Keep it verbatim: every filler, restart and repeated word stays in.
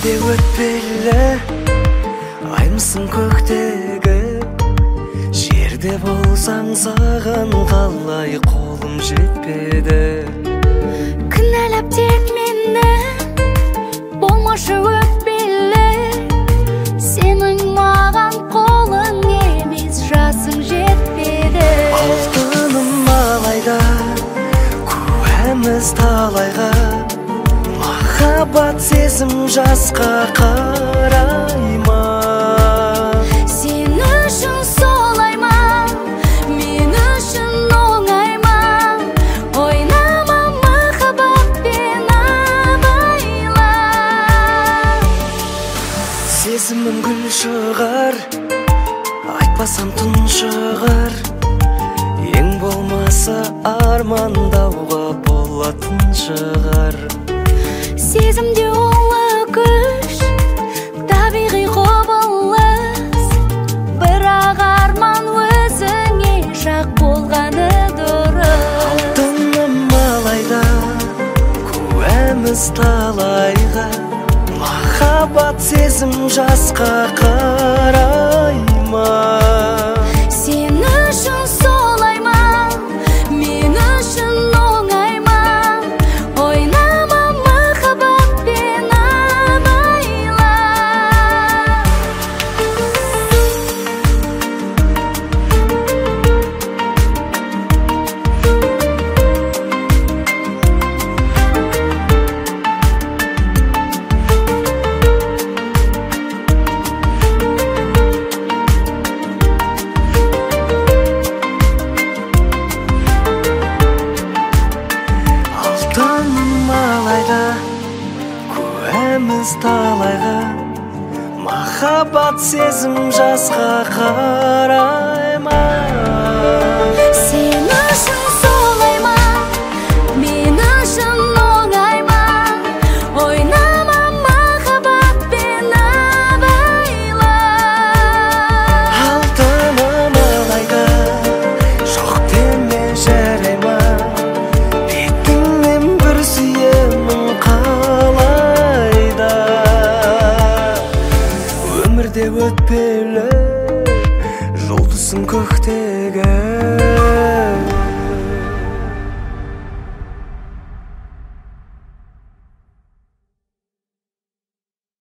өмірде өтпелі аймысың көктегі, жерде болсаң саған қалай қолым жетпеді. Кінәлап тек мені, болмашы өтпелі, сенің маған қолың емес, жасың жетпеді. Алтыным алайда, куәміз талайға, махаббат сезім жасқа қарай ма? Сен үшін солай ма, мен үшін оңай ма? Ойнама махаббатпен абайла. Сезімім гүл шығар, айтпасам түн шығар, ең болмаса армандауға болатын шығар. Сезімде олы күш, табиғи құбылыс, бірақ арман өзіңе жақ болғаны дұрыс. Алтыным алайда, куәміз талайға, махаббат сезім жасқа қарай ма? Сен үшін солай ма, мен үшін оңай ма? Ойнама махаббатпен абайла. Алтыным алайда, куәміз талайға, махаббат сезім жасқа қарай ма? Сен үшін солай ма, мен үшін оңай ма? Ойнама махаббатпен абайла. Алтыным алайда, жоқ деме жарай ма? Бетіңнен бір сүйемін қалайда. Өмірде өтпелі, жұлдызың көктегі,